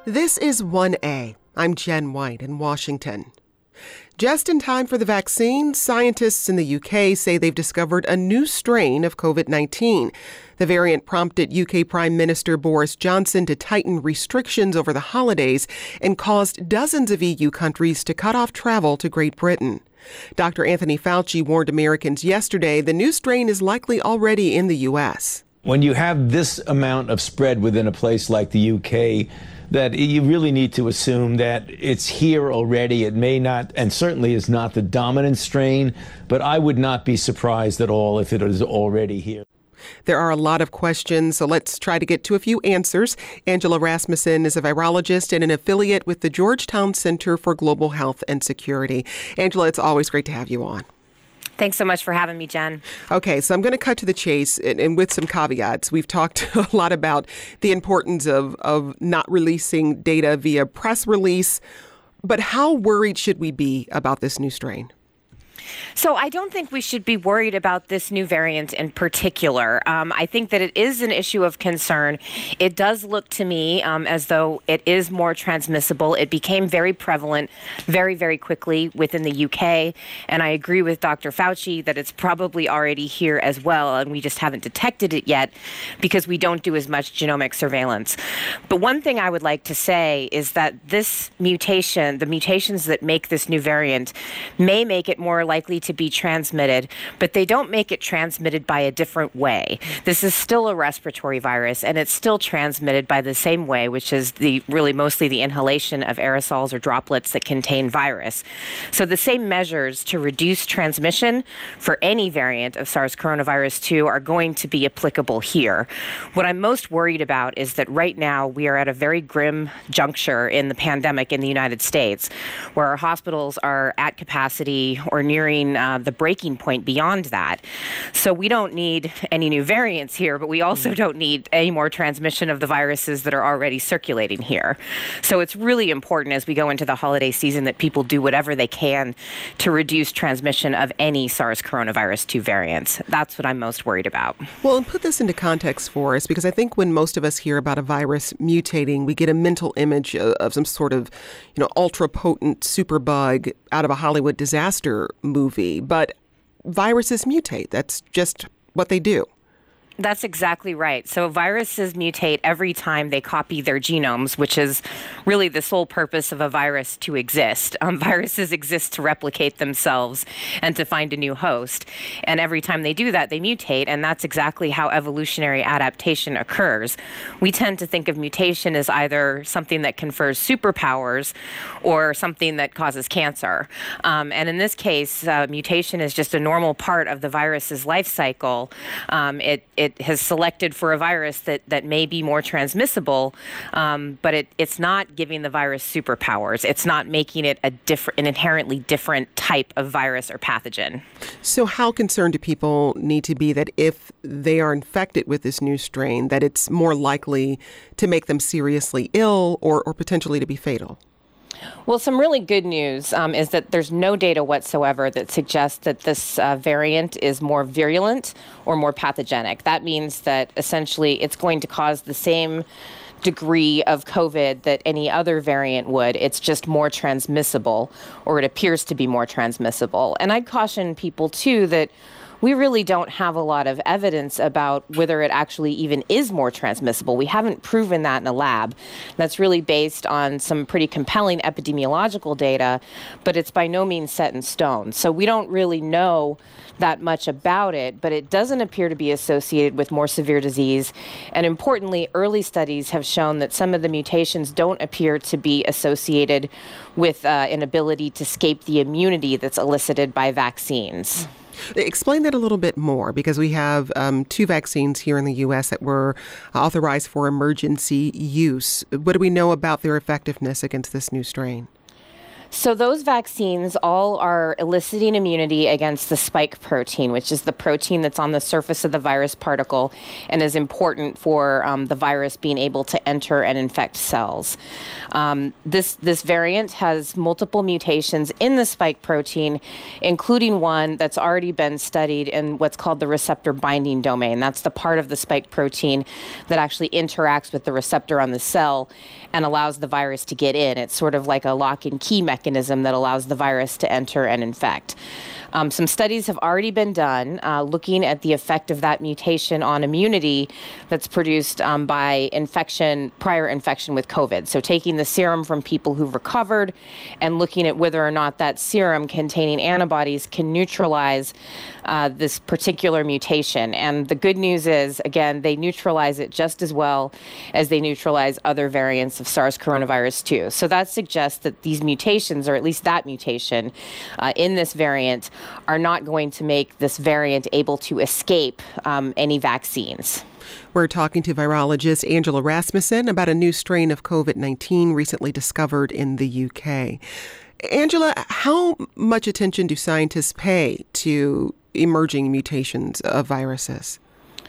This is 1A. I'm Jen White in Washington. Just in time for the vaccine, scientists in the UK say they've discovered a new strain of COVID-19. The variant prompted UK Prime Minister Boris Johnson to tighten restrictions over the holidays and caused dozens of EU countries to cut off travel to Great Britain. Dr. Anthony Fauci warned Americans yesterday the new strain is likely already in the U.S. When you have this amount of spread within a place like the UK, that you really need to assume that it's here already. It may not, and certainly is not the dominant strain, but I would not be surprised at all if it is already here. There are a lot of questions, so let's try to get to a few answers. Angela Rasmussen is a virologist and an affiliate with the Georgetown Center for Global Health and Security. Angela, it's always great to have you on. Thanks so much for having me, Jen. Okay, so I'm going to cut to the chase and with some caveats. We've talked a lot about the importance of not releasing data via press release, but how worried should we be about this new strain? So I don't think we should be worried about this new variant in particular. I think that it is an issue of concern. It does look to me as though it is more transmissible. It became very prevalent very, very quickly within the UK. And I agree with Dr. Fauci that it's probably already here as well. And we just haven't detected it yet because we don't do as much genomic surveillance. But one thing I would like to say is that this mutation, the mutations that make this new variant, may make it more likely to be transmitted, but they don't make it transmitted by a different way. This is still a respiratory virus, and it's still transmitted by the same way, which is mostly the inhalation of aerosols or droplets that contain virus. So the same measures to reduce transmission for any variant of SARS coronavirus 2 are going to be applicable here. What I'm most worried about is that right now we are at a very grim juncture in the pandemic in the United States, where our hospitals are at capacity or nearing the breaking point beyond that. So we don't need any new variants here, but we also don't need any more transmission of the viruses that are already circulating here. So it's really important as we go into the holiday season that people do whatever they can to reduce transmission of any SARS coronavirus 2 variants. That's what I'm most worried about. Well, and put this into context for us, because I think when most of us hear about a virus mutating, we get a mental image of some sort of, ultra potent superbug out of a Hollywood disaster movie. But viruses mutate. That's just what they do. That's exactly right. So viruses mutate every time they copy their genomes, which is really the sole purpose of a virus to exist. Viruses exist to replicate themselves and to find a new host. And every time they do that, they mutate. And that's exactly how evolutionary adaptation occurs. We tend to think of mutation as either something that confers superpowers or something that causes cancer. And in this case, mutation is just a normal part of the virus's life cycle. It has selected for a virus that may be more transmissible, but it's not giving the virus superpowers. It's not making it an inherently different type of virus or pathogen. So how concerned do people need to be that if they are infected with this new strain, that it's more likely to make them seriously ill or potentially to be fatal? Well, some really good news is that there's no data whatsoever that suggests that this variant is more virulent or more pathogenic. That means that essentially it's going to cause the same degree of COVID that any other variant would. It's just more transmissible, or it appears to be more transmissible. And I'd caution people, too, that we really don't have a lot of evidence about whether it actually even is more transmissible. We haven't proven that in a lab. That's really based on some pretty compelling epidemiological data, but it's by no means set in stone. So we don't really know that much about it, but it doesn't appear to be associated with more severe disease. And importantly, early studies have shown that some of the mutations don't appear to be associated with an ability to escape the immunity that's elicited by vaccines. Explain that a little bit more, because we have 2 vaccines here in the U.S. that were authorized for emergency use. What do we know about their effectiveness against this new strain? So those vaccines all are eliciting immunity against the spike protein, which is the protein that's on the surface of the virus particle and is important for the virus being able to enter and infect cells. This variant has multiple mutations in the spike protein, including one that's already been studied in what's called the receptor binding domain. That's the part of the spike protein that actually interacts with the receptor on the cell and allows the virus to get in. It's sort of like a lock and key mechanism that allows the virus to enter and infect. Some studies have already been done looking at the effect of that mutation on immunity that's produced by prior infection with COVID. So taking the serum from people who've recovered and looking at whether or not that serum containing antibodies can neutralize this particular mutation. And the good news is, again, they neutralize it just as well as they neutralize other variants of SARS coronavirus 2. So that suggests that these mutations, or at least that mutation in this variant, are not going to make this variant able to escape any vaccines. We're talking to virologist Angela Rasmussen about a new strain of COVID-19 recently discovered in the UK. Angela, how much attention do scientists pay to emerging mutations of viruses?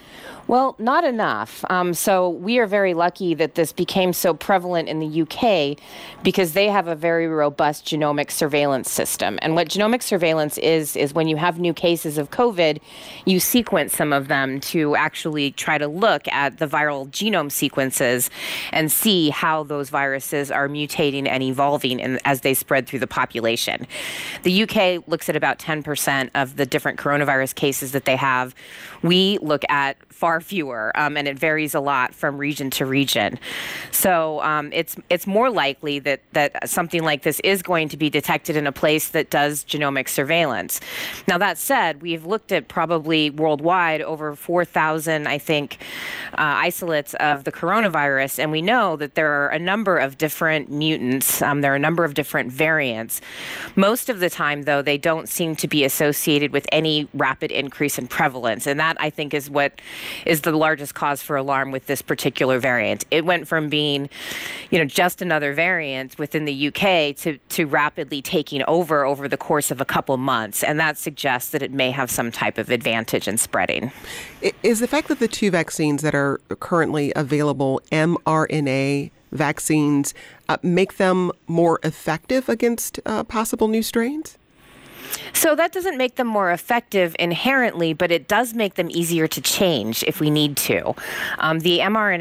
Well, not enough. So we are very lucky that this became so prevalent in the UK because they have a very robust genomic surveillance system. And what genomic surveillance is when you have new cases of COVID, you sequence some of them to actually try to look at the viral genome sequences and see how those viruses are mutating and evolving as they spread through the population. The UK looks at about 10% of the different coronavirus cases that they have. We look at far fewer, and it varies a lot from region to region. So it's more likely that something like this is going to be detected in a place that does genomic surveillance. Now, that said, we've looked at probably worldwide over 4,000, I think, isolates of the coronavirus, and we know that there are a number of different mutants. There are a number of different variants. Most of the time, though, they don't seem to be associated with any rapid increase in prevalence, and that, I think, is what is the largest cause for alarm with this particular variant. It went from being, just another variant within the UK to rapidly taking over the course of a couple months, and that suggests that it may have some type of advantage in spreading. Is the fact that the two vaccines that are currently available, mRNA vaccines, make them more effective against possible new strains? So that doesn't make them more effective inherently, but it does make them easier to change if we need to. The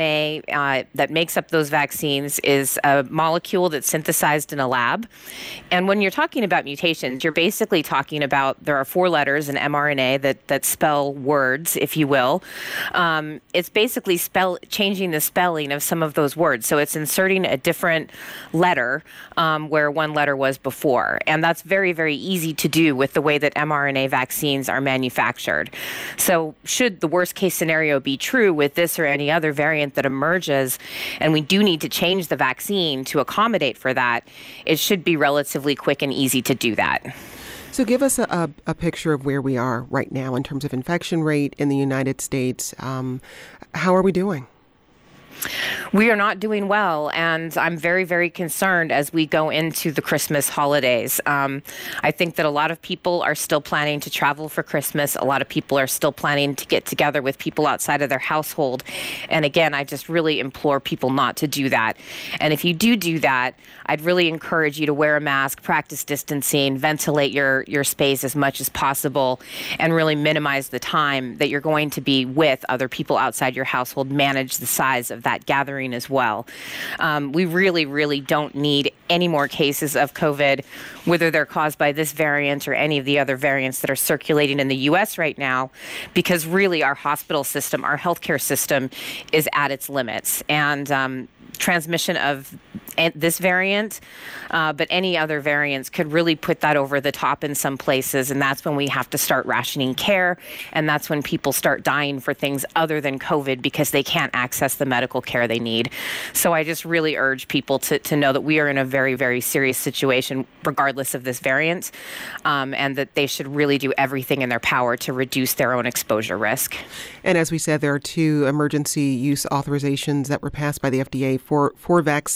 mRNA that makes up those vaccines is a molecule that's synthesized in a lab. And when you're talking about mutations, you're basically talking about, there are 4 letters in mRNA that spell words, if you will. It's basically changing the spelling of some of those words. So it's inserting a different letter where one letter was before. And that's very, very easy to do with the way that mRNA vaccines are manufactured. So should the worst case scenario be true with this or any other variant that emerges, and we do need to change the vaccine to accommodate for that, it should be relatively quick and easy to do that. So give us a picture of where we are right now in terms of infection rate in the United States. How are we doing? We are not doing well, and I'm very, very concerned as we go into the Christmas holidays. I think that a lot of people are still planning to travel for Christmas. A lot of people are still planning to get together with people outside of their household. And again, I just really implore people not to do that. And if you do that, I'd really encourage you to wear a mask, practice distancing, ventilate your space as much as possible, and really minimize the time that you're going to be with other people outside your household. Manage the size of that gathering as well. We really, really don't need any more cases of COVID, whether they're caused by this variant or any of the other variants that are circulating in the U.S. right now, because really our hospital system, our healthcare system is at its limits. And transmission of this variant, but any other variants could really put that over the top in some places, and that's when we have to start rationing care, and that's when people start dying for things other than COVID because they can't access the medical care they need. So I just really urge people to know that we are in a very, very serious situation regardless of this variant, and that they should really do everything in their power to reduce their own exposure risk. And as we said, there are 2 emergency use authorizations that were passed by the FDA for vaccines.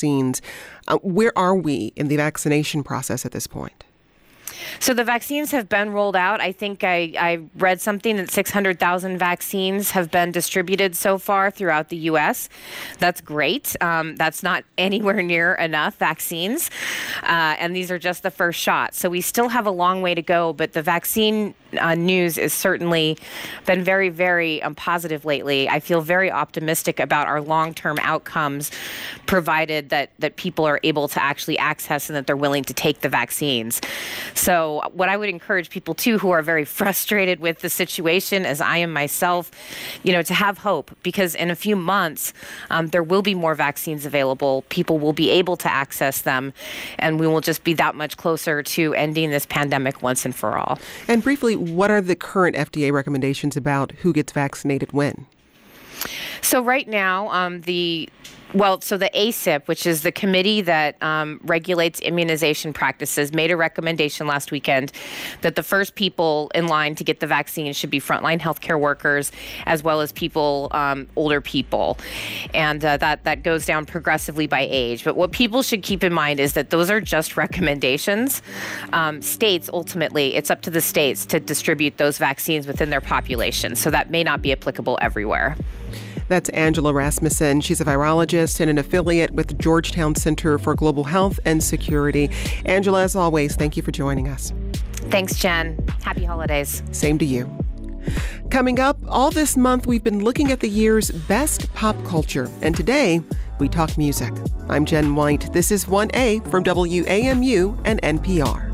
Where are we in the vaccination process at this point? So the vaccines have been rolled out. I think I read something that 600,000 vaccines have been distributed so far throughout the U.S. That's great. That's not anywhere near enough vaccines. And these are just the first shot. So we still have a long way to go, but the vaccine news has certainly been very, very positive lately. I feel very optimistic about our long-term outcomes, provided that people are able to actually access and that they're willing to take the vaccines. So what I would encourage people too who are very frustrated with the situation, as I am myself, to have hope, because in a few months there will be more vaccines available. People will be able to access them, and we will just be that much closer to ending this pandemic once and for all. And briefly, what are the current FDA recommendations about who gets vaccinated when? So right now, the ACIP, which is the committee that regulates immunization practices, made a recommendation last weekend that the first people in line to get the vaccine should be frontline healthcare workers, as well as people, older people. And that goes down progressively by age. But what people should keep in mind is that those are just recommendations. States, ultimately, it's up to the states to distribute those vaccines within their population. So that may not be applicable everywhere. That's Angela Rasmussen. She's a virologist and an affiliate with the Georgetown Center for Global Health and Security. Angela, as always, thank you for joining us. Thanks, Jen. Happy holidays. Same to you. Coming up, all this month, we've been looking at the year's best pop culture. And today, we talk music. I'm Jen White. This is 1A from WAMU and NPR.